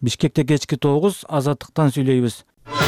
Бишкекте кечки 9, Азаттыктан сүйлөйбүз.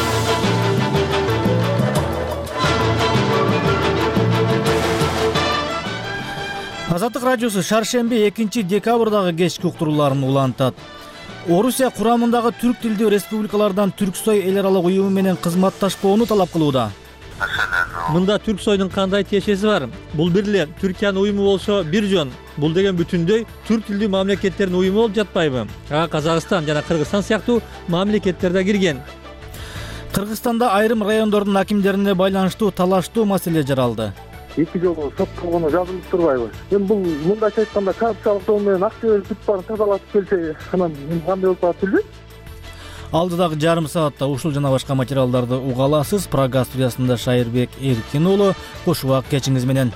Азаттык радиосу шаршемби 2-декабрдагы кечки уктурууларын улантат. Орусия курамындагы түрк тилдүү республикалардан Түрксой эл аралык уюму менен кызматташпоону талап кылууда. Мында Түрксойдун кандай тиешеси бар? Бул бир эле Түркиянын уюму болсо бир жөн. Бул деген бүтүндөй түрк тилдүү мамлекеттердин уюму болуп жатпайбы? Казакстан жана Кыргызстан сыяктуу мамлекеттер да кирген. Кыргызстанда айрым райондордун акимдерине байланыштуу талаштуу маселе жаралды. 2 жолу соттолгону жазылып турбайбы? Мен бул мындайча айтканда коррупциялык жол менен акча берип бүт баарын тазалатып келсе, анан кандай болуп калат билбейм. Алдыдагы жарым саатта ушул жана башка материалдарды уга аласыз. Прага студиясында Шайырбек Эркин уулу, кош убак кечиңиз менен.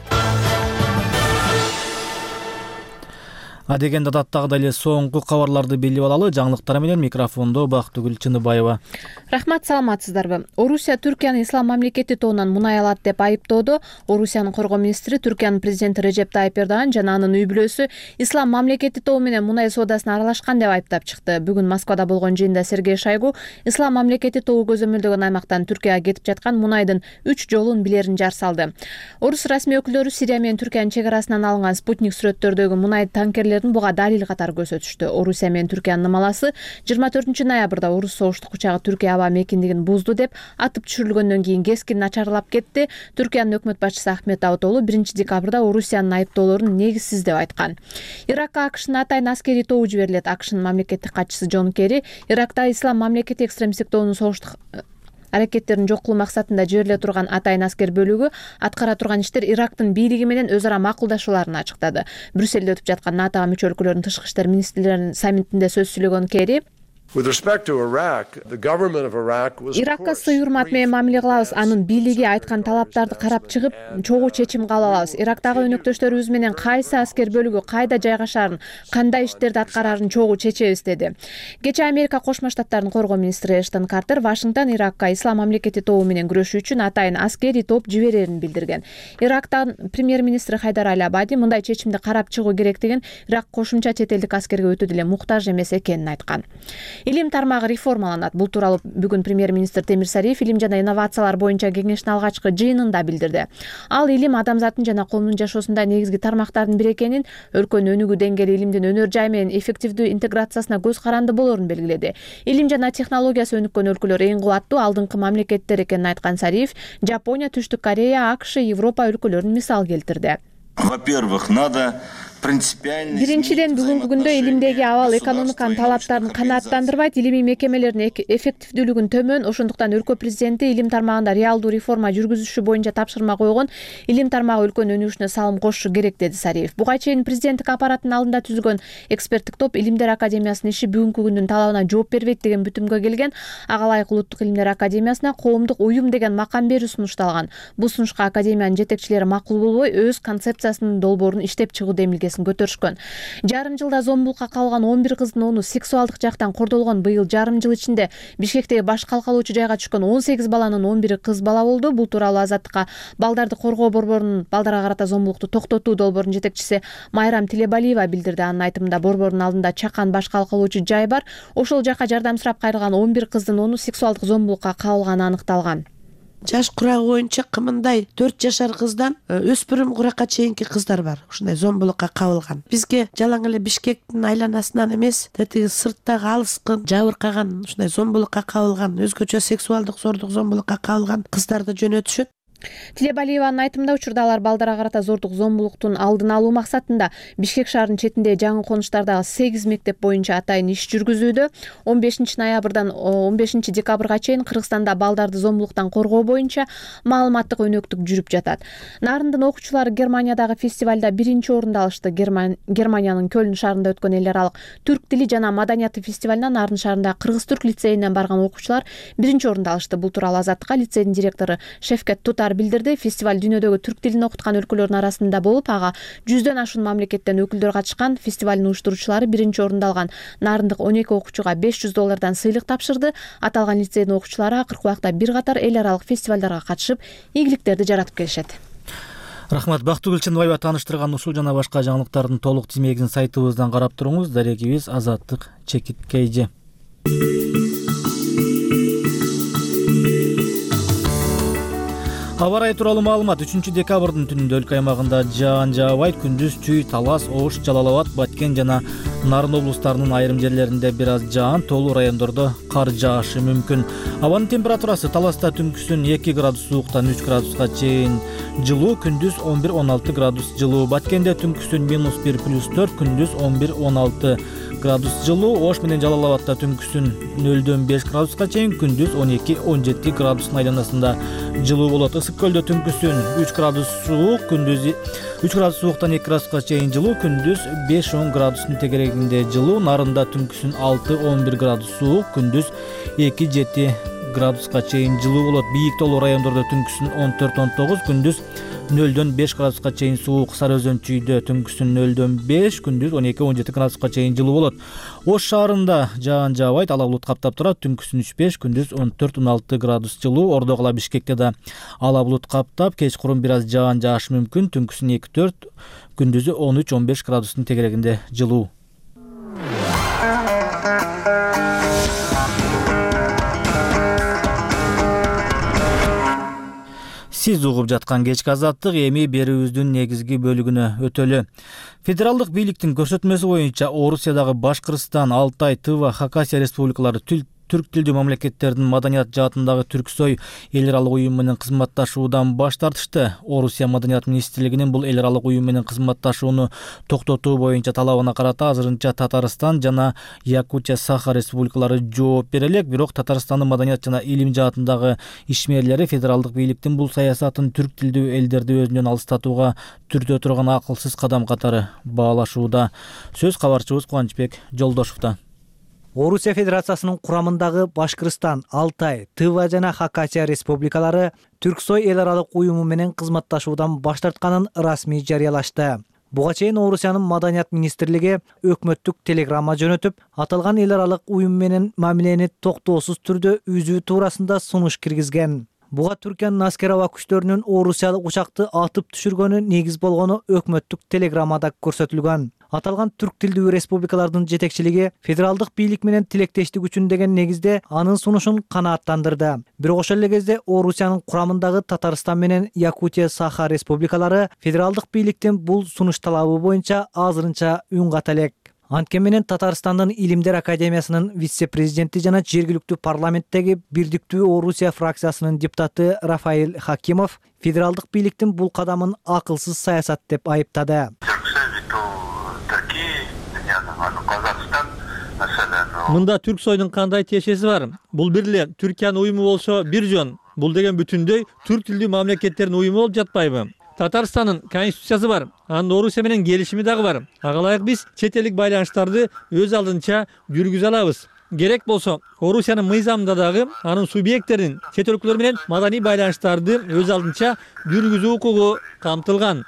Адегенде даттагыдай эле соңку кабарларды билип алалы. Жаңылыктар менен микрофондо Бактыгүл Чыныбаева. Рахмат, саламатсыздарбы? Орусия Түркияны ислам мамлекети тобунан мунай алат деп айыптоодо. Орусиянын коргоо министри Түркиянын президенти Режеп Тайип Эрдоган жана анын үй бүлөсү ислам мамлекети тобу менен мунай соодасына аралашкан деп айыптап чыкты. Бүгүн Москвада болгон жыйында Сергей Шойгу ислам мамлекети тобу көзөмөлдөгөн аймактан Түркияга кетип жаткан мунайдын 3 жолун билерин жар салды. Орус расмий өкүлдөрү Сирия менен Түркиянын чек арасынан алынган спутник сүрөттөрдөгү мунай танкерлерин буга далил катары көрсөтүштү. Орусия менен Түркиянын нымаласы 24-ноябрда орус согуштук учагы Түркия аба мекендигин бузду деп атып түшүрүлгөндөн кийин кескин начарлап кетти. Түркиянын өкмөт башчысы Ахмет Давутоглу 1-декабрда Орусиянын айыптоолорун негизсиз деп айткан. Иракка АКШнын атайын аскерий тобу жиберилет. АКШнын мамлекеттик катчысы Джон Керри Иракта ислам мамлекети экстремисттик тобунун согуштук аракеттерин жок кылуу максатында жибериле турган атайын аскер бөлүгү аткара турган иштер Ирактын бийлиги менен өз ара макулдашууларын ачыктады. Брюссельде өтүп жаткан НАТОга мүчө өлкөлөрдүн тышкы иштер министрлеринин саммитинде сөз сүйлөгөн Керри Иракка сый урмат менен мамиле кылабыз. Анын бийлиги айткан талаптарды карап чыгып, чогуу чечим кабыл алабыз. Ирактагы өнөктөштөрүбүз менен кайсы аскер бөлүгү кайда жайгашаарын, кандай иштерди аткараарын чогуу чечебиз деди. Кечээ Америка Кошмо Штаттарынын коргоо министри Эштон Картер Вашингтон Иракка ислам мамлекети тобу менен күрөшүү үчүн атайын аскерий топ жиберерин билдирген. Ирактан премьер-министри Хайдар Аль-Абади мындай чечимди карап чыгуу керектигин, Ирак кошумча чет элдик аскерге өтө деле муктаж эмес экенин айткан. Илим тармагы реформаланат. Бул тууралуу бүгүн премьер-министр Темир Сариев илим жана инновациялар боюнча кеңештин алгачкы жыйынында билдирди. Ал илим адамзаттын жана коомдун жашоосунда негизги тармактардын бири экенин, өлкөнүн өнүгүү деңгээли илимдин өнөр жай менен эффективдүү интеграциясына көз каранды болоорун белгиледи. Илим жана технологиясы өнүккөн өлкөлөр эң кубаттуу алдыңкы мамлекеттер экенин айткан Сариев Жапония, Түштүк Корея, АКШ, Европа өлкөлөрүн мисал келтирди. Во-первых, надо Биринчиден, бүгүнкү күндө илимдеги абал экономиканын талаптарын канааттандырбайт, илимий мекемелердин эффективдүүлүгүн төмөн. Ошондуктан өлкө президенти илим тармагында реалдуу реформа жүргүзүшү боюнча тапшырма койгон. Илим тармагы өлкөнүн өнүгүшүнө салым кошушу керек, деди Сариев. Буга чейин президенттик аппараттын алдында түзүлгөн эксперттик топ Илимдер академиясынын иши бүгүнкү күндүн талабына жооп бербейт деген бүтүмгө келген. Ага ылайык Улуттук Илимдер академиясына коомдук уюм деген макам берүү сунушталган. Бул сунушка академиянын жетекчилери макул болбой, өз концепциясынын долбоорун иштеп чыгуу демилгесин көтөрүшкөн. Жарым жылда зомбулукка кабылган 11 кыздын 10-у сексуалдык жактан кордолгон. Быйыл жарым жыл ичинде Бишкектеги баш калкалоочу жайга түшкөн 18 баланын 11-и кыз бала болду. Бул тууралуу Азаттыкка балдарды коргоо борборунун балдарга карата зомбулукту токтотуу долбоорунун жетекчиси Майрам Тилебалиева билдирди. Анын айтымында борбордун алдында Чакан баш калкалоочу жай бар. Ошол жака жардам сурап кайрылган 11 кыздын 10-у сексуалдык зомбулукка кабылганы аныкталган. Жаш курагы боюнча кымындай 4 жашар кыздан өспүрүм куракка чейинки кыздар бар. Ушундай зомбулукка кабылган. Бизге жалаң эле Бишкектин айланасынан эмес, тетиги сырттагы алыскы жабыркаган, ушундай зомбулукка кабылган, өзгөчө сексуалдык зордук зомбулукка кабылган кыздарды жөнөтүшөт. Тилебалиеванын айтымында учурда алар балдарга карата зордук зомбулуктун алдын алуу максатында Бишкек шаарынын четиндеги жаңы конуштардагы 8 мектеп боюнча атайын иш жүргүзүүдө. 15-ноябрдан 15-декабрга чейин Кыргызстанда балдарды зомбулуктан коргоо боюнча маалыматтык өнөктүк жүрүп жатат. Нарындын окуучулары Германиядагы фестивалда 1-чи орунду алышты. Германиянын Кёлн шаарында өткөн эл аралык түрк тили жана маданияты фестивалына Нарын шаарындагы кыргыз-түрк лицейинен барган окуучулар 1-чи орунду алышты. Бул тууралуу Азаттыкка лицейдин директору Шевкет Тутар билдирди. Фестиваль дүйнөдөгү түрк тилин окуткан өлкөлөрдүн арасында болуп, ага 100дөн ашуун мамлекеттен өкүлдөр катышкан. Фестивалдын уюштуруучулары 1-чи орунду алган нарындык 12 окуучуга $500 сыйлык тапшырды. Аталган лицейдин окуучулары акыркы убакта бир катар эл аралык фестивалдарга катышып, ийгиликтерди жаратып келишет. Рахмат. Бактыгүл Чыныбаева тааныштырган ушул жана башка жаңылыктардын толук тизмегин сайтыбыздан карап туруңуз. Дарегибиз Азаттык Чекиткейжи. Аба ырайы тууралуу маалымат. 3-декабрдын түнүндө өлкө аймагында жаан жаабайт, күндүз Чүй, Талас, Ош, Жалал Абад, Баткен жана Нарын облустарынын айрым жерлеринде бир аз жаан, тоолуу райондордо кар жаашы мүмкүн. Абанын температурасы Таласта түнкүсүн 2 градус сууктан 3 градуска чейин жылуу, күндүз 11-16 градус жылуу. Баткенде түнкүсүн -1+4, күндүз 11-16 градус жылуу. Ош менен Жалал Абадта түнкүсүн 0-5 градуска чейин, күндүз 12-17 градустун айланасында жылуу болот. Ысык көлдө түнкүсүн 3 градус суук, күндүз 3 градус сууктан 2 градуска чейин жылуу, күндүз 5-10 градустун тегерегинде жылуу. Нарында түнкүсүн 6-11 градус суук, күндүз 2-7 градуска чейин жылуу болот. Бийик тоолуу райондордо түнкүсүн 14-19, күндүз 0-5 градуска чейин суук. Сары Өзөн Чүйдө түнкүсүн 0-5, күндүз 12-17 градуска чейин жылуу болот. Ош шаарында жаан жаабайт, ала булут каптап турат. Түнкүсүн 3-5, күндүз 14-16 градус жылуу. Ордогула, Бишкекте да ала булут каптап, кечкурун бир аз жаан жаашы мүмкүн. Түнкүсүн 2-4, күндүзү 13-15 градустун тегерегинде жылуу. Сиз угуп жаткан кечки азаттык эми берүүбүздүн негизги бөлүгүнө өтөлү. Федералдык бийликтин көрсөтмөсү боюнча Орусиядагы Башкырстан, Алтай, Тыва, Хакасия республикалары түрк тилдүү мамлекеттердин маданият жаатындагы Түрксой эл аралык уюму менен кызматташуудан баш тартышты. Орусия маданият министрлигинин бул эл аралык уюм менен кызматташууну токтотуу боюнча талабына карата азырынча Татарстан жана Якутия Саха республикалары жооп бере элек. Бирок Татарстандын маданият жана илим жаатындагы ишмерлери федералдык бийликтин бул саясатын түрк тилдүү элдерди өзүнөн алыстатууга түртө турган акылсыз кадам катары баалашууда. Сөз кабарчыбыз Кубанычбек Жолдошовдо. Орусия Федерациясынын курамындагы Башкырстан, Алтай, Тыва жана Хакасия республикалары Түрксой эл аралык уюму менен кызматташуудан баш тартканын расмий жарыялашты. Буга чейин Орусиянын маданият министрлиги өкмөттүк телеграмма жөнөтүп, аталган эл аралык уюм менен мамилени токтоосуз түрдө үзүү туурасында сунуш киргизген. Буга Түркиянын аскер аба күчтөрүнүн Орусиялык учакты атып түшүргөнү негиз болгону өкмөттүк телеграммада көрсөтүлгөн. Аталган түрк тилдүү республикалардын жетекчилиги федералдык бийлик менен тилектештик үчүн деген негизде анын сунушун канааттандырды. Бирок ошол эле кезде Орусиянын курамындагы Татарстан менен Якутия Саха республикалары федералдык бийликтин бул сунуш талабы боюнча азырынча үн ката элек. Анткени менен Татарстандын Илимдер академиясынын вице-президенти жана жергиликтүү парламенттеги Бирдиктүү Орусия фракциясынын депутаты Рафаил Хакимов федералдык бийликтин бул кадамын акылсыз саясат деп айыптады. Мында Түрксойдун кандай тиешеси бар? Бул бир эле Түркиянын уюму болсо бир жөн. Бул деген бүтүндөй түрк тилдүү мамлекеттердин уюму болуп жатпайбы? Татарстандын конституциясы бар, анын Орусия менен келишими дагы бар. Ага ылайык биз чет элдик байланыштарды өз алдынча жүргүзө алабыз. Керек болсо Орусиянын мыйзамында дагы анын субъекттерин чет өлкөлөр менен маданий байланыштарды өз алдынча жүргүзүү укугу камтылган.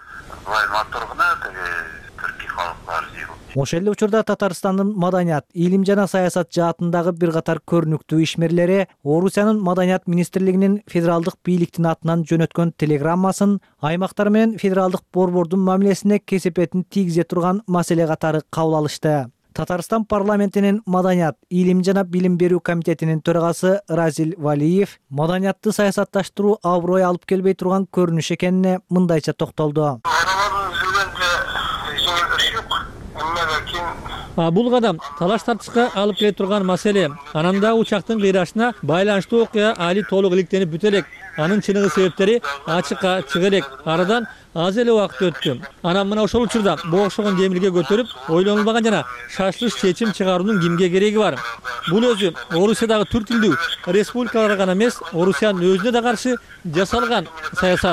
Ошол эле учурда Татарстандын маданият, илим жана саясат жаатындагы бир катар көрүнүктүү ишмерлери Орусиянын маданият министрлигинин федералдык бийликтин атынан жөнөткөн телеграммасын аймактар менен федералдык борбордун мамилесине кесепетин тийгизе турган маселе катары кабыл алышты. Татарстан парламентинин маданият, илим жана билим берүү комитетинин төрагасы Разил Валиев маданиятты саясатташтыруу аброй алып келбей турган көрүнүш экенине мындайча токтолду. Бул кадам талаш тартышка алып келе турган маселе. Анан да учактын кыйрашына байланыштуу окуя али толук иликтенип бүтө элек. Анын чыныгы себептери ачыкка чыга элек. Арадан аз эле убакыт өттү. Анан мына ошол учурда бул окшогон демилге көтөрүп, ойлонулбаган жана шашылыш чечим чыгаруунун кимге кереги бар? Бул өзү Орусиядагы түрк тилдүү республикаларга гана эмес, Орусиянын өзүнө да каршы жасалган саясат.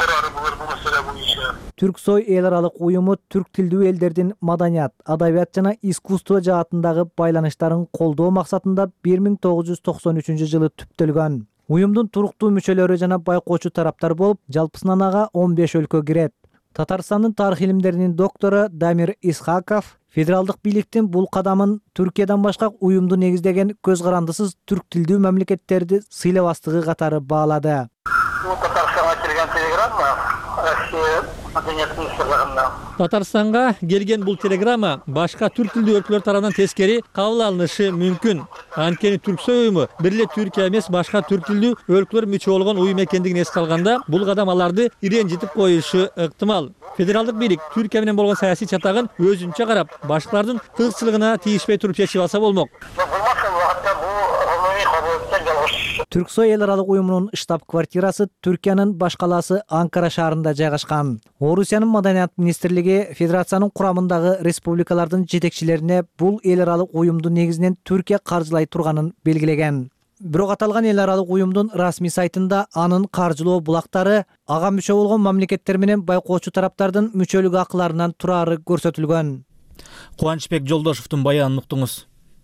Түрксой эл аралык уюму түрк тилдүү элдердин маданият, адабият жана искусство жаатындагы байланыштарын колдоо максатында 1993 жылы түптөлгөн. Уюмдун туруктуу мүчөлөрү жана байкоочу тараптар болуп, жалпысынан ага 15 өлкө кирет. Татарстандын тарых илимдеринин доктору Дамир Исхаков федералдык бийликтин бул кадамын Түркиядан башка уюмду негиздеген көз карандысыз түрк тилдүү мамлекеттерди сыйлабастыгы катары баалады. Татарстанга келген телеграмма Россия Мәдәният министрлыгында. Татарстанга келген бул телеграмма башка түрк тилдүү өлкөлөр тарабынан тескери кабыл алынышы мүмкүн. Анткени Түрксой уюму бир эле Түркия эмес, башка түрк тилдүү өлкөлөр мүчө болгон уюм экендигин эске алганда, бул кадам аларды иренжитип коюшу ыктымал. Федералдык бийлик Түркия менен болгон саясий чатагын өзүнчө карап, башкалардын кызыкчылыгына тийишпей туруп чечип алса болмок. Түрксой эл аралык уюмунун штаб-квартирасы Түркиянын баш калаасы Анкара шаарында жайгашкан. Орусиянын Маданият министрлиги федерациянын курамындагы республикалардын жетекчилерине бул эл аралык уюмду негизинен Түркия каржылай турганын белгилеген. Бирок аталган эл аралык уюмдун расмий сайтында анын каржылоо булактары ага мүчө болгон мамлекеттер менен байкоочу тараптардын мүчөлүк акыларынан турары көрсөтүлгөн. Кубанычбек Жолдошовдун баянын уктуңуз.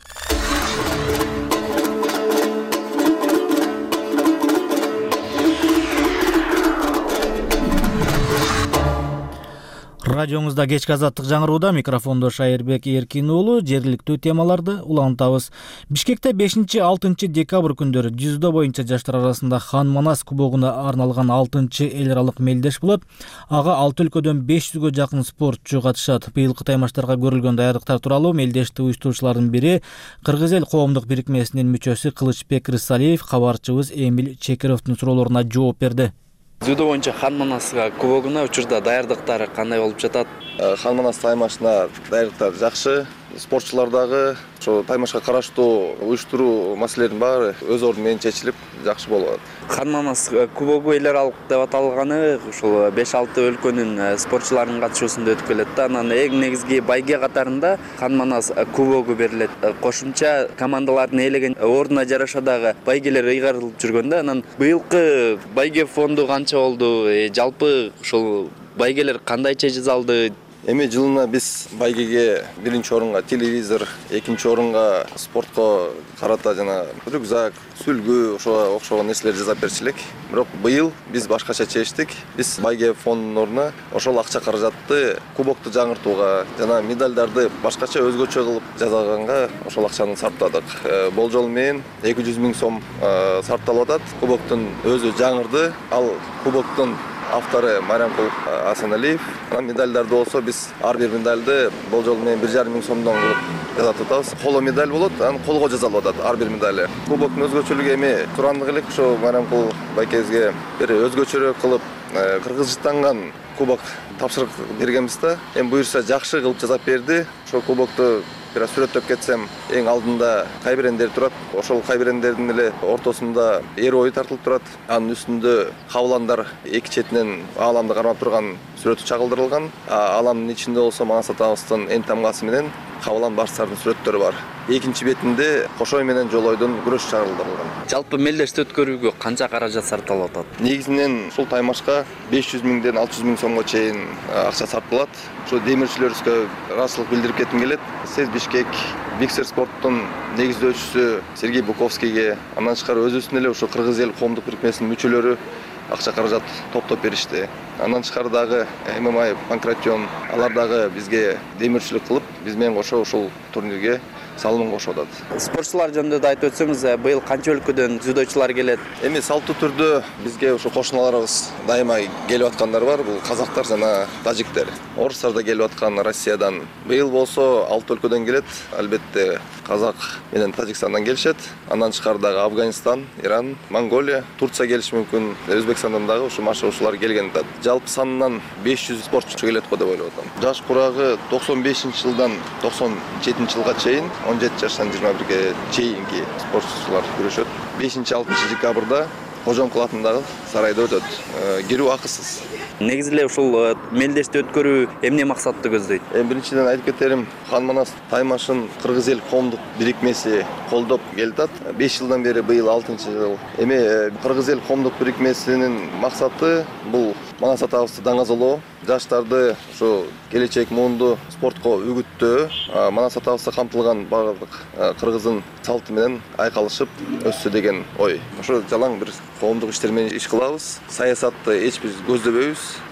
Радиоңузда кечки азаттык жаңырууда, микрофондо Шайырбек Эркин уулу. Жергиликтүү темаларды улантабыз. Бишкекте 5-6 декабрь күндөрү дзюдо боюнча жаштар арасында Хан Манас кубогуна арналган 6-чы эл аралык мелдеш болот. Ага 6 өлкөдөн 500гө жакын спортчу катышат. Быйылкы таймаштарга көрүлгөн даярдыктар тууралуу мелдешти уюштуруучулардын бири Кыргыз эл коомдук бирикмесинин мүчөсү Кылычбек Рысалиев кабарчыбыз Эмил Чекеровдун суроолоруна жооп берди. Дзюдо боюнча Хан Манас кубогуна учурда даярдыктары кандай болуп жатат? Хан Манас таймашына даярдыктар жакшы. Спортчулардагы ошо таймашка караштуу уюштуруу маселелеринин баары өз ордуну менен чечилип жакшы болот. Хан Манас кубогу эл аралык деп аталганы ушул 5-6 өлкөнүн спортчуларынын катышуусунда өтүп келет да. Анан эң негизги байге катарында Хан Манас кубогу берилет. Кошумча командалардын ээлеген ордуна жараша дагы байгелер ыйгарылып жүргөн да. Анан быйылкы байге фонду канча болду? Жалпы ушул байгелер кандайча жасалды? Эми жылына биз байгеге 1-чи орунга телевизор, 2-чи орунга спортко карата жана рюкзак, сүлгү, ошого окшогон нерселер жасап берчү элек. Бирок быйыл биз башкача чечтик. Биз байге фондунун ордуна ошол акча каражатты кубокту жаңыртууга жана медалдарды башкача өзгөчө кылып жасаганга ошол акчаны сарптадык. Болжол менен 200 000 сом сарпталып атат. Кубоктун өзү жаңырды. Ал кубоктун автору Мариамкул Асаналиев. Медальдарды болсо биз ар бир медальды болжол менен 1,5 миң сомдон кылып жасап атабыз. Коло медаль болот, анан колго жасалып атат ар бир медаль. Кубоктун өзгөчөлүгү эми турандык элек ошо Мариамкул байкебизге бир өзгөчөрөөк кылып кыргызчаттанган кубок тапшырык бергенбиз да. Эми буюрса жакшы кылып жасап берди. Ошо кубокту бир сүрөттөп кетсем, эң алдында кайбирендер турат. Ошол кайбирендердин эле ортосунда эр ою тартылып турат. Анын үстүндө кабыландар эки четинен ааламды кармап турган сүрөтү чагылдырылган. Ааламдын ичинде болсо Манас атабыздын эн тамгасы менен кабылан башчылардын сүрөттөрү бар. Экинчи бетинде Кошой менен Жолойдун күрөш чагылдырылган. Жалпы мелдешти өткөрүүгө канча каражат сарпталып атат? Негизинен ушул таймашка 500 000ден 600 000 сомго чейин акча сарпталат. Ошо демирчилерибизге ыраазычылык билдирип кетким келет. Сез Бишкек Биксер спорттун негиздөөчүсү Сергей Буковскийге, андан тышкары өзүбүздүн эле ошо Кыргыз эл коомдук бирикмесинин мүчөлөрү акча каражат топтоп беришти. Андан тышкары дагы ММА Панкратион алар дагы бизге демирчилик кылып, биз менен кошо ушул турнирге салымын кошуп атат. Спортчулар жөнүндө да айтып өтсөңүз, быйыл канча өлкөдөн дзюдочулар келет? Эми салттуу түрдө бизге ошо кошуналарыбыз дайыма келип аткандар бар. Бул казактар жана тажиктер. Орустар да келип аткан Россиядан. Быйыл болсо 6 өлкөдөн келет. Албетте казак менен Тажикстандан келишет. Андан тышкары дагы Афганистан, Иран, Монголия, Турция келиши мүмкүн. Өзбекстандан дагы ушу машыгуучулар келген атат. Жалпы санынан 500 спортчу келет го деп ойлоп атам. Жаш курагы 95-жылдан 97-жылга чейин 17 жаштан 21ге чейинки спортчулар күрөшөт. 5-6 декабрда Кожомкул атындагы сарайда өтөт. Кирүү акысыз. Негизи эле ушул мелдешти өткөрүү эмне максатты көздөйт? Биринчиден айтып кетерим, Хан Манас таймашын Кыргыз эл коомдук бирикмеси колдоп келатат. 5 жылдан бери быйыл 6-жыл. Эми Кыргыз эл коомдук бирикмесинин максаты бул Манас атабызды даңазалоо, жаштарды ошо келечек муунду спортко үгүттөө, Манас атабызда камтылган баардык кыргыздын салты менен айкалышып өссө деген ой. Ошо жалаң бир коомдук иштер менен иш кылабыз. Саясатты эч биз көздөбөйбүз.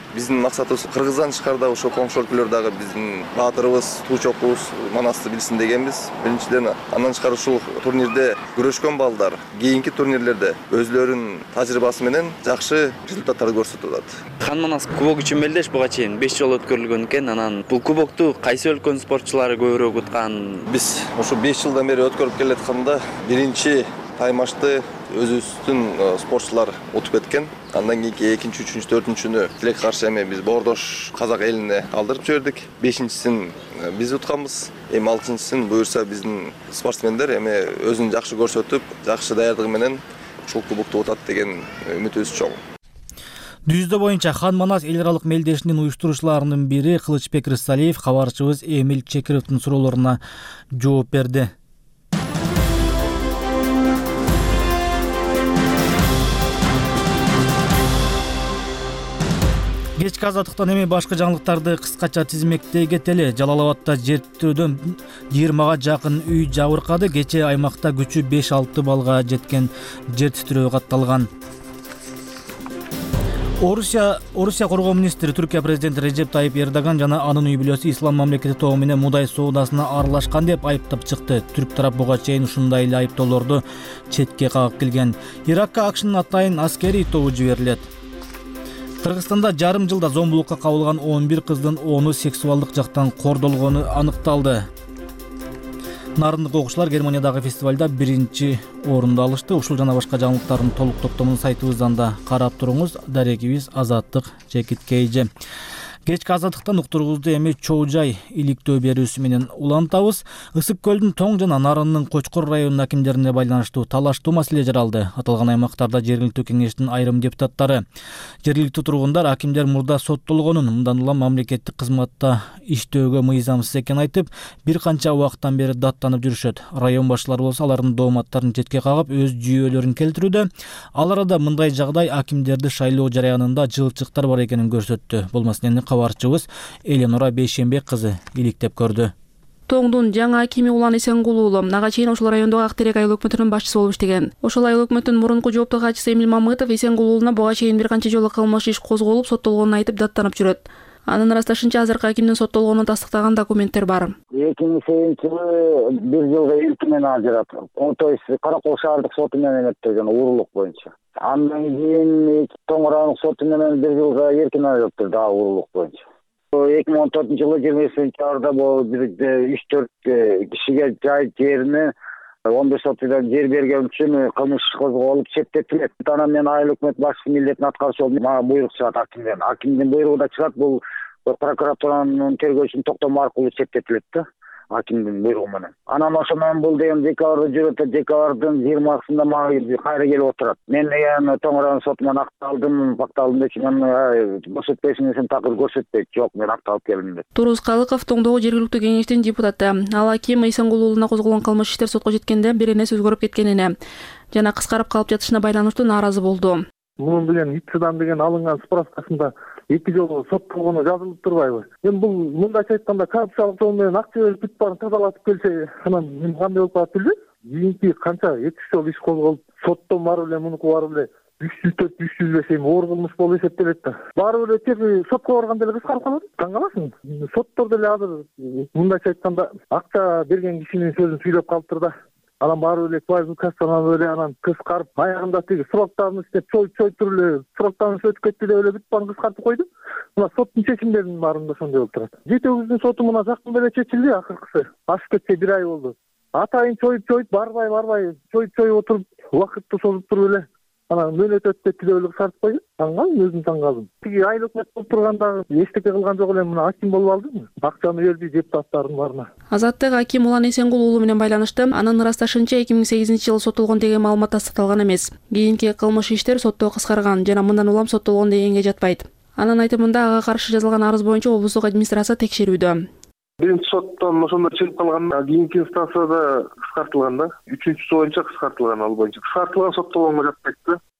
Биздин максатыбыз Кыргыздан тышкарда ошо коңшу өлкөлөр дагы биздин баатырыбыз, туу чокубуз Манасты билсин дегенбиз. Биринчиден андан тышкары ушул турнирде күрөшкөн балдар кийинки турнирлерде өзлөрүнүн тажрыйбасы менен жакшы результаттарды көрсөтүп атат. Хан Манас кубогу чембелдеш буга чейин 5 жолу өткөрүлгөн экен. Анан бул кубокту кайсы өлкөнүн спортчулары көбүрөөк уткан? Биз ошо 5 жылдан бери өткөрүп келатканда биринчи таймашты өзүбүздүн спортчулар утуп кеткен. Андан кийинки 2-чү, 3-чү, 4-чүнү тилек каршы эми биз Боордош казак элине калдырып жибердик. 5-чисин биз утканбыз. Эми 6-чысын буюрса биздин спортсмендер эми өзүн жакшы көрсөтүп, жакшы даярдыгы менен ушул кубокту утат деген үмүтүбүз чоң. Дүздө боюнча Хан Манас эл аралык мелдешинин уюштуруучуларынын бири Кылычбек Рысалиев кабарчыбыз Эмил Чекировдун суроолоруна жооп берди. Кечки азаттыктан эми башка жаңылыктарды кыскача тизмектей кетели. Жалал-Абадда жер титирөөдөн 20га жакын үй жабыркады. Кечээ аймакта күчү 5-6 балга жеткен жер титирөө катталган. Орусия коргоо министри Түркия президенти Режеп Тайип Эрдоган жана анын үй бүлөсү ислам мамлекети тобу менен мудай соодасына аралашкан деп айыптап чыкты. Түрк тарап буга чейин ушундай эле айыптоолорду четке кагып келген. Иракка акшнын атайын аскерий тобу жиберилет. Кыргызстанда жарым жылда зомбулукка кабылган 11 кыздын 10-у сексуалдык жактан кордолгону аныкталды. Нарындык окуучулар Германиядагы фестивалда 1-орунду алышты. Ушул жана башка жаңылыктардын толук топтомун сайтыбыздан да карап туруңуз. Дарегибиз Азаттык Жекиткейже. Кечки азаттыктан уктуругубузду эми чоо жай иликтөө берүүсү менен улантабыз. Ысык көлдүн Тоң жана Нарындын Кочкор районунун акимдерине байланыштуу талаштуу маселе жаралды. Аталган аймактарда жергиликтүү кеңештин айрым депутаттары, жергиликтүү тургундар акимдер мурда соттолгонун, мындан улам мамлекеттик кызматта иштөөгө мыйзамсыз экенин айтып, бир канча убакыттан бери даттанып жүрүшөт. Район башчылары болсо алардын дооматтарын четке кагып, өз жүйөлөрүн келтирүүдө. Ал арада мындай жагдай акимдерди шайлоо жараянында жылчыктар бар экенин көрсөттү. Бул маселени кабарчыбыз Эленора Бейшембек кызы иликтеп көрдү. Тоңдун жаңы акими Улан Эсенгул уулу ага чейин ошол райондогу Актерек айыл өкмөтүнүн башчысы болуп иштеген. Ошол айыл өкмөтүнүн мурунку жооптуу катчысы Эмил Мамытов Эсенгул уулуна буга чейин бир канча жолу кылмыш иш козголуп, соттолгонун айтып даттанып жүрөт. Анын ырасташынча азыркы акимдин соттолгонун тастыктаган документтер бар. 2008-жылы 1 жылга эркинен ажырап, то есть Каракол шаардык соту менен өттүргөн уурулук боюнча. Андан кийин Тоң райондук соту менен 1 жылга эркин ажыраттыр дагы уурулук боюнча. 2014-жылы 20-январда бул 3-4 кишиге жай жерини 15 сотудан жер берген үчүн кылмыш козголуп четтетилет. Анан мен айыл өкмөт башчысы милдетин аткарчу болуп мага буйрук чыгат акимден. Акимдин буйругу да чыгат, бул прокуратуранын тергөөчүнүн токтому аркылуу четтетилет да. Акимдин буйругу менен. Анан ошо менен бул деген декабрда жүрөт, декабрдын 20-сында мага кайра келип отурат. Мен деген Тоң район сотунан акталдым деп мен көрсөтпөйсүң десем такыр көрсөтпөйт. Жок, мен акталып келдим деп. Туруз Калыков Тоңдогу жергиликтүү кеңештин депутаты. Ал аким Эсенгул уулуна козголгон кылмыш иштер сотко жеткенде бир энеси өзгөрүп кеткенине жана кыскарып калып жатышына байланыштуу нааразы болду. Мунун деген ИЦСдан деген алынган справкасында 2 жолу соттолгону жазылып турбайбы? Мен бул мындайча айтканда коррупциялык жол менен акча берип бүт баарын тазалатып келсе, анан мен кандай болуп калат билбейм. Кийинки канча 2-3 жол иш козголуп, соттон барып эле мунуку барып эле 304-305 эми оор кылмыш болуп эсептелет да. Барып эле тез сотко барганда эле кыскарып калат. Таң каласың. Соттордо эле азыр мындайча айтканда акча берген кишинин сөзүн сүйлөп калыптыр да. Анан барып эле квази кассанан эле анан кыскарып, аягында тиги сроктарын иштеп чой-туруп эле сроктарын өтүп кетти деп эле бүт баарын кыскартып койду. Мына соттун чечимдеринин баарында ошондой болуп турат. Жетөөбүздүн соту мына жакын эле чечилди, акыркысы. Ашып кетсе 1 ай болду. Атайын чоюп барбай чоюп отуруп убакытты созуп туруп эле анан мөөнөт өтүп деп эле кыскартып койду. Таң калдым, өзүм таң калдым. Тиги айыл өкмөт болуп турганда эчтеке кылган жок эле, мына аким болуп алдым. Акчаны берди депутаттардын баарына. Азаттык аким Улан Эсенгул уулу менен байланышты анын ырасташынча 2008-жылы соттолгон деген маалымат тастыкталган эмес. Кийинки кылмыш иштер сотто кыскарган жана мындан улам соттолгон дегенге жатпайт. Анын айтымында ага каршы жазылган арыз боюнча облустук администрация текшерүүдө. Биринчи соттон ошондо чыгып калган, кийинки инстанцияда кыскартылган да. 3-су боюнча кыскартылган, ал боюнча. Кыскартылган соттолгонго жатпайт да.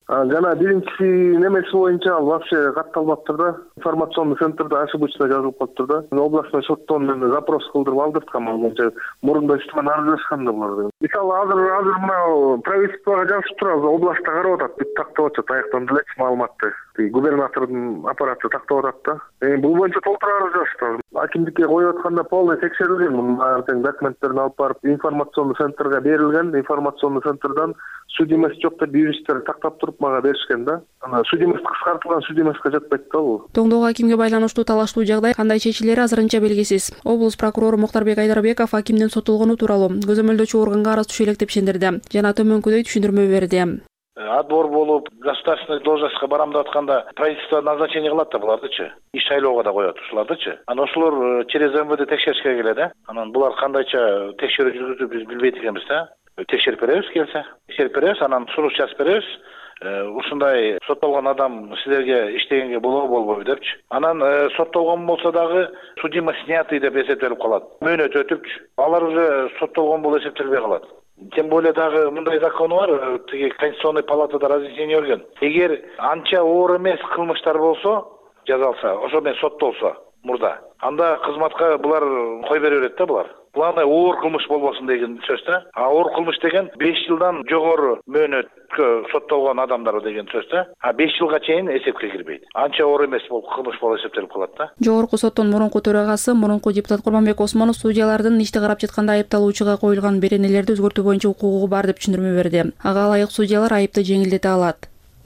Жана биринчи немеси боюнча ал вообще катталбаптыр да. Информационный центрде ошибочно жазылып калыптыр да. Областной соттон мен запрос кылдырып алдырткам ал боюнча. Мурунда үчтөн арызданышкан да булар. Мисалы азыр мына правительствого жазып турабыз, областта карап атат, бүт тактап атат, аяктан делечи маалыматты. Губернатордун аппараты тактап атат да. Бул боюнча толтура арыз жазышты. Акимдикке коюп атканда полный текшерилген. Мунун документтерин алып барып информационный центрге берилген. Информационный центрдан судимость жок деп юристтер тактап туруп мага беришкен да. Ана судимость кыскартылган судимостька жатпайт да бул. Тоңдоо акимге байланыштуу талаштуу жагдай кандай чечилери азырынча белгисиз. Облус прокурору Муктарбек Айдарбеков акимдин соттолгону тууралуу көзөмөлдөөчү органга арыз түшө элек деп ишендирди жана төмөнкүдөй түшүндүрмө берди. Отбор болуп, государственный должностька барам деп атканда правительство назначение кылат да булардычы. Иш шайлоого да коет ушулардычы. Анан ошолор через МВД текшеришке келет, Анан булар кандайча текшерүү жүргүзүп биз билбейт экенбиз да. Текшерип беребиз келсе. Текшерип беребиз, анан сунуш жазып беребиз. Ушундай соттолгон адам силерге иштегенге болобу болбойбу депчи. Анан соттолгон болсо дагы судимость снятый деп эсептелип калат. Мөөнөт өтүпчү. Алар уже соттолгон болуп эсептелбей калат. Тем более дагы мындай закон бар, тиги Конституционный палатада разъяснение берген. Эгер анча оор эмес кылмыштар болсо, жазалса, ошо менен соттолсо мурда, анда кызматка булар кой бере берет да булар. Главное оор кылмыш болбосун деген сөз да. Оор кылмыш деген 5 жылдан жогору мөөнөткө соттолгон адамдар деген сөз да. 5 жылга чейин эсепке кирбейт. Анча оор эмес болуп кылмыш болуп эсептелип калат да. Жогорку соттун мурунку төрагасы, мурунку депутат Курманбек Осмонов судьялардын ишти карап жатканда айыпталуучуга коюлган беренелерди өзгөртүү боюнча укугу бар деп түшүндүрмө берди. Ага ылайык судьялар айыпты жеңилдете алат.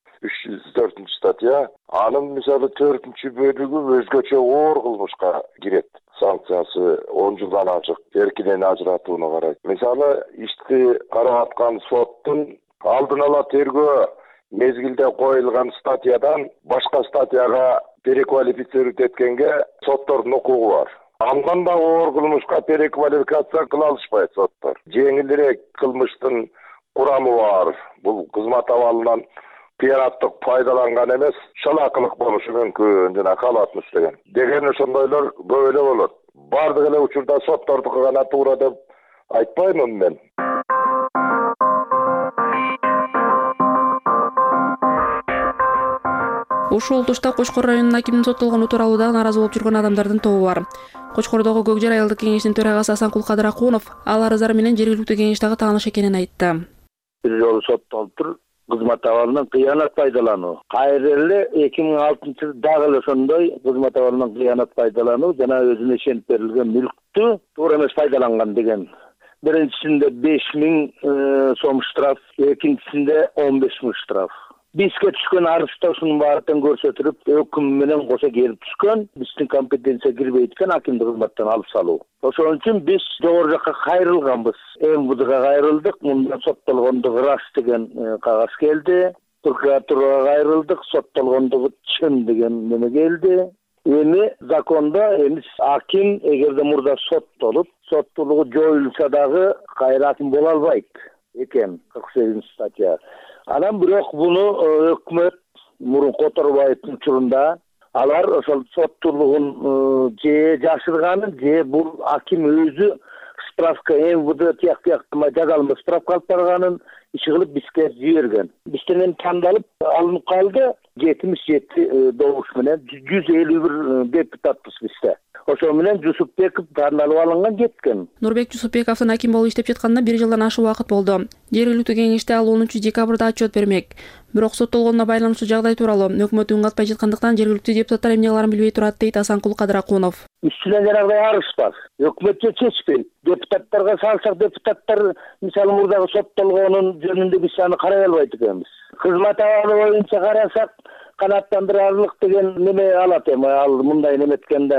304 статья. Анын мисалы 4-чү бөлүгү өзгөчө оор кылмышка кирет. Санкциясы 10 жылдан ашык эркинен ажыратууну карайт. Мисалы ишти карап аткан соттун алдын ала тергөө мезгилде коюлган статьядан башка статьяга переквалифицировать эткенге соттордун укугу бар. Андан да оор кылмышка переквалификация кыла алышпайт соттор. Жеңилирээк кылмыштын курамы бар. Бул кызмат абалынан пияраттык пайдаланган эмес, шалакылык болушу мүмкүн жана калатмыш деген ошондойлор көп эле болот. Бардык эле учурда соттордуку гана туура деп айтпаймын мен. Ушул тушта Кочкор районунун акимдин соттолгону тууралуу да нааразы болуп жүргөн адамдардын тобу бар. Кочкордогу Көк Жар айылдык кеңешинин төрагасы Асанкул Кадыракунов ал арыздары менен жергиликтүү кеңештеги тааныш экенин айтты. Бир жолу соттолуптур. Кызмат абалынан кыянат пайдалануу. Кайра эле 2006-жылы дагы эле ошондой кызмат абалынан кыянат пайдалануу жана өзүнө ишенип берилген мүлктү туура эмес пайдаланган деген. Биринчисинде 5000 сом штраф, экинчисинде 15000 штраф. Бизге түшкөн арызда ушунун баарын көрсөтүлүп, өкүм менен кошо келип түшкөн. Биздин компетенция кирбейт экен акимдик кызматтан алып салуу. Ошон үчүн биз жогору жакка кайрылганбыз. МВДга кайрылдык, мында соттолгондугу рас деген кагаз келди. Прокуратурага кайрылдык, соттолгондугу чын деген неме келди. Эми закондо аким эгерде мурда соттолуп, соттуулугу жоюлса дагы кайра аким боло албайт экен. 48-статья. Анан бирок буну өкмөт мурунку Оторбаевдин учурунда алар ошол соттуулугун же жашырганын, же бул аким өзү справка МВД тияктыма жазалма справка алып барганын иши кылып бизге жиберген. Бизден тандалып алынып калды 77 добуш менен 151 депутатпыз бизде. Ошо менен Жусупбеков тандалып алынган кеткен. Нурбек Жусупбековдун аким болуп иштеп жатканына 1 жылдан ашык убакыт болду. Жергиликтүү кеңеште ал 10-декабрда отчет бермек. Бирок соттолгонуна байланыштуу жагдай тууралуу өкмөт үн катпай жаткандыктан жергиликтүү депутаттар эмне кыларын билбей турат дейт Асанкул Кадыракунов. Үстүнөн жанагыдай арыз бар. Өкмөт чечпейт. Депутаттарга салсак, депутаттар мисалы мурдагы соттолгонун жөнүндө биз аны карай албайт экенбиз. Кызмат абалы боюнча карасак, канааттандырарлык деген неме алат эми ал мындай неметкенде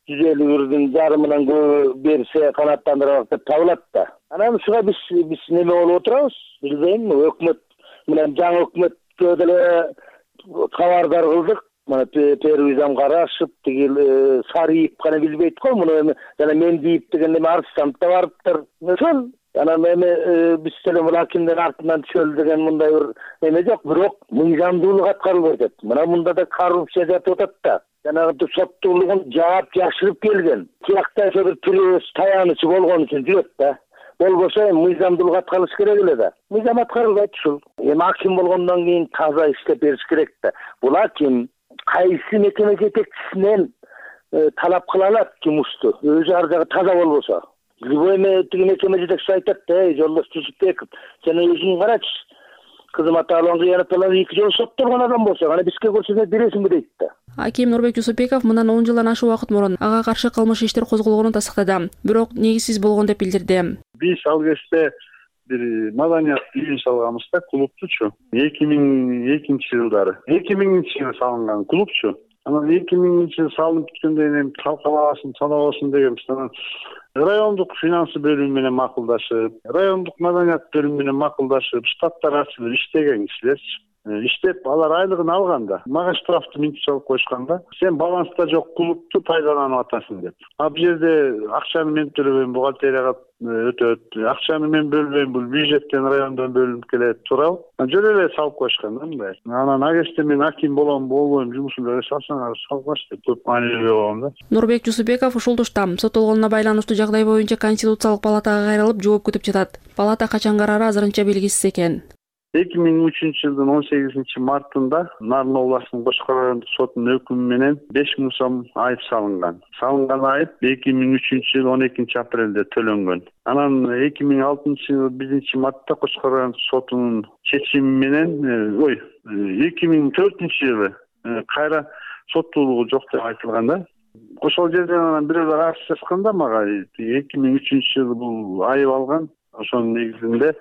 151 жарымынан көп берсе канааттандырарлык деп табылат да. Анан ушуга биз неме болуп отурабыз, билбейм, өкмөт менен жаңы өкмөткө деле кабардар кылдык. Мына Первизам Карашев, тигил Сариев гана билбейт го, муну жана мен дейп деген неме арызданып да барыптыр. Ошол анан эми биз деле мына акимдин артынан түшөлү деген мындай бир неме жок, бирок мыйзамдуулук аткарылбай атат. Мына мында да коррупция жатып атат да. Жанагы соттуулугун жаап жашырып келген. Тиякта ошо бир тирөөс таянычы болгон үчүн жүрөт да. болбосо эми мыйзамдуулук аткарылыш керек эле да. Мыйзам аткарылбайт ушул. Эми аким болгондон кийин таза иштеп бериш керек да. Бул аким кайсы мекеме жетекчисинен талап кыла алат жумушту, өзү ар жагы таза болбосо. Любой мекеме жетекчиси айтат, жолдош Жүсүпбеков, сен өзүң карачы, кызматты алган кыянаттан 2 жолу соттолгон адам болсо, ана бизге көрсөтүп бересиңби дейт да. Аким Нурбек Жүсүпбеков мындан 10 жылдан ашык убакыт мурун ага каршы кылмыш иштер козголгонун тастыктады, бирок негизсиз болгон деп билдирди. Биз ал кезде бир маданият үйүн салганбыз да, клубтучу. 2002 жылдары. 2000 жылы салынган клубчу. Анан 2000 жылы салынып бүткөндөн кийин талкалабасын, санабасын дегенбиз. Анан райондук финансы бөлүмү менен макулдашып, райондук маданият бөлүмү менен макулдашып, штаттар ачылып иштеген кишилерчи. Иштеп алар айлыгын алган да. Мага штрафты минтип салып коюшкан да. Сен баланста жок клубту пайдаланып атасың деп. А бу жерде акчаны мен төлөбөйм, бухгалтерияга өтөт. Акчаны мен бөлбөйм, бул бюджеттен райондон бөлүнүп келет, туурабы? Жөн эле салып коюшкан да мындай. Анан агеште мен аким болом, болбойм, жумушумду эле салсаңар салгыч деп көп маанилүү болгом да. Нурбек Жүсүпбеков ушул тушта соттолгонуна байланыштуу жагдай боюнча Конституциялык палатага кайрылып жооп күтүп жатат. Палата качан карары азырынча белгисиз экен. 2003 жылдын 18 мартында Нарын областынын Кочкор райондук сотунун өкүмү менен 5000 сом айып салынган. Салынган айып 2003 жыл 12 апрелде төлөнгөн. Анан 2006 жыл 1 мартта Кочкор райондук сотунун чечими менен 2004 жылы кайра соттуулугу жок деп айтылган да. Ошол жерден анан бирөөлөр арыз жазганда мага 2003 жылы бул айып алган. Ошонун негизинде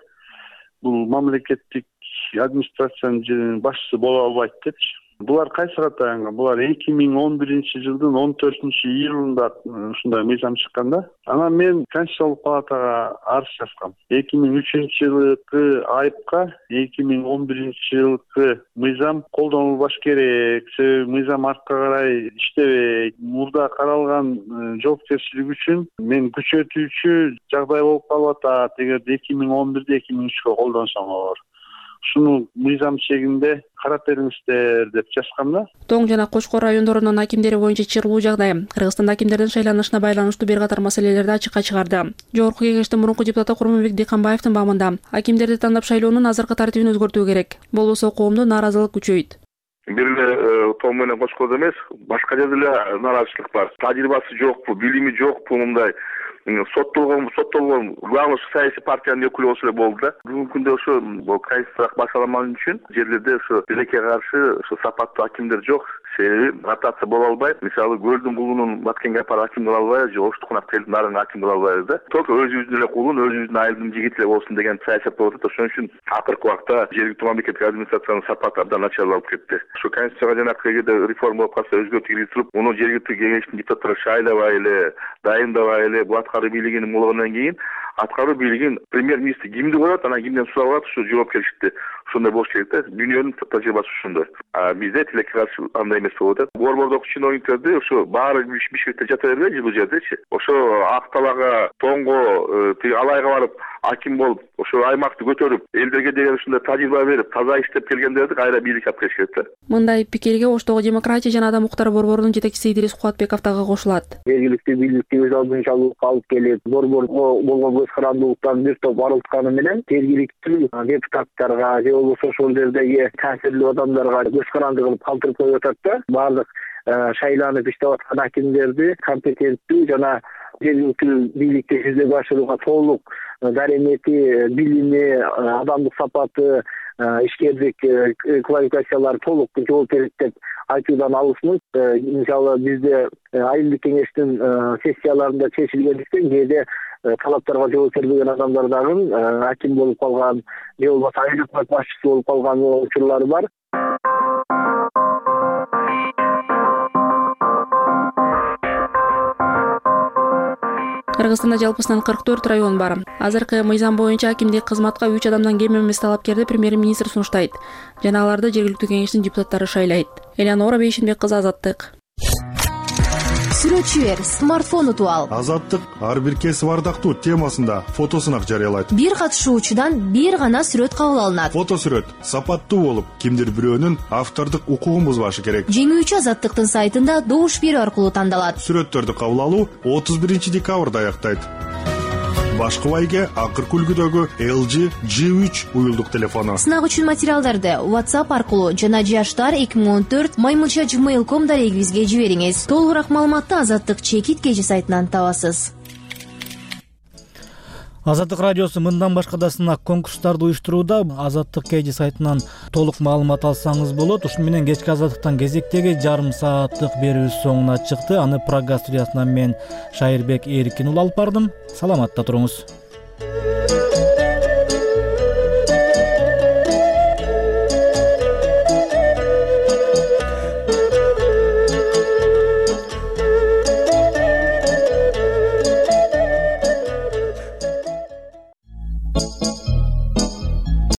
бул мамлекеттик администрациянын башчысы боло албайт депчи. Булар кайсыга таянган? Булар 2011 жылдын 14 июлунда ушундай мыйзам чыккан да. Анан мен Конституциялык палатага арыз жазгам. 2003 жылкы айыпка 2011 жылкы мыйзам колдонулбаш керек. Себеби мыйзам артка карай иштебейт. Мурда каралган жоопкерчилик үчүн мен күчөтүүчү жагдай болуп калып атат. Эгерде 2011-де 2003-кө колдонсоңор. Шуну мыйзам чегинде карап бериңиздер деп жазгам да. Тоң жана Кочкор райондорунун акимдери боюнча чыгарылуу жагдай Кыргызстанда акимдердин шайланышына байланыштуу бир катар маселелерди ачыкка чыгарды. Жогорку кеңештин мурунку депутаты Курманбек Дыйканбаевдин баамында акимдерди тандап шайлоонун азыркы тартибин өзгөртүү керек. Болбосо коомдо нааразылык күчөйт. Бир эле Тоң менен Кочкордо эмес, башка жерде эле нааразычылык бар. Тажрыйбасы жокпу, билими жокпу мындай соттолгон главный саясий партиянын өкүлү болсо эле болду да. Бүгүнкү күндө ошо Конституцияга башаламан үчүн жерлерде ошо тилекке каршы ошо сапаттуу акимдер жок. Себеби ротация боло албайт. Мисалы Көлдүн булунун Баткенге апар аким боло албайбы, же Оштукунак Телдин арын аким боло албайбы да. Только өзүбүздүн эле кулун, өзүбүздүн айылдын жигити эле болсун деген саясат болуп атат. Ошон үчүн акыркы убакта жергиликтүү мамлекеттик администрациянын сапаты абдан начарланып кетти. Ошо Конституцияга жанагы эгерде реформа болуп калса, өзгөртүү киргизилип, муну жергиликтүү кеңештин депутаттары шайлабай эле, дайындабай эле бул аткаруу бийлигинин болгондон кийин аткаруу бийлигин премьер-министр кимди коет, анан кимден сурап алат, ушу жоопкерчиликти. Ошондой болуш керек да. Дүйнөнүн тажрыйбасы ошондой. Бизде тилекке каршы андай эмес болуп атат. Борбордогу чиновниктерди ошо баары Бишкекте жата бербей жылуу жердечи. Ошо Акталага, Тоңго, тиги Алайга барып аким болуп, ошо аймакты көтөрүп, элдерге деген ушундай тажрыйба берип, таза иштеп келгендерди кайра бийлик алып келиш керек да. Мындай пикирге Оштогу демократия жана адам укуктары борборунун жетекчиси Идрис Кубатбеков дагы кошулат. Жергиликтүү бийликти өз алдынча алып келип, борборго болгон көз карандуулуктан бир топ арылтканы менен жергиликтүү депутаттарга же болбосо ошол жердеги таасирлүү адамдарга көз каранды кылып калтырып коюп атат да. Баардык шайланып иштеп аткан акимдерди компетенттүү жана жергиликтүү бийликти жүзөгө ашырууга толук даремети, билими, адамдык сапаты, ишкердик квалификациялары толук жооп берет деп айтуудан алысмыз. Мисалы бизде айылдык кеңештин сессияларында чечилгендиктен кээде талаптарга жооп бербеген адамдар дагы аким болуп калган, же болбосо айыл өкмөт башчысы болуп калган учурлары бар. Кыргызстанда жалпысынан 44 район бар. Азыркы мыйзам боюнча акимдик кызматка 3 адамдан кем эмес талапкерди премьер-министр сунуштайт. Жана аларды жергиликтүү кеңештин депутаттары шайлайт. Элеонора Бейшинбек кызы, Азаттык. Сүрөтчү бер, смартфон утуп ал. Азаттык ар бир кесип ардактуу темасында фотосунак жарыялайт. Бир катышуучудан бир гана сүрөт кабыл алынат. Фотосүрөт сапаттуу болуп, кимдир бирөөнүн автордук укугун бузбашы керек. Жеңүүчү Азаттыктын сайтында добуш берүү аркылуу тандалат. Сүрөттөрдү кабыл алуу 31 декабрда аяктайт. башкы байге акыркы үлгүдөгү LG G3 уюлдук телефону. Сынак үчүн материалдарды WhatsApp аркылуу жана jashtar2014@gmail.com дарегибизге жибериңиз. Толугураак маалыматты Азаттык чекит KG сайтынан табасыз. Азаттык радиосу мындан башка да сынак конкурстарды уюштурууда. Азаттык KG сайтынан толук маалымат алсаңыз болот. Ушуну менен кечки Азаттыктан кезектеги жарым сааттык берүүбүз соңуна чыкты. Аны Прага студиясынан мен Шайырбек Эркин алып бардым. Саламатта туруңуз.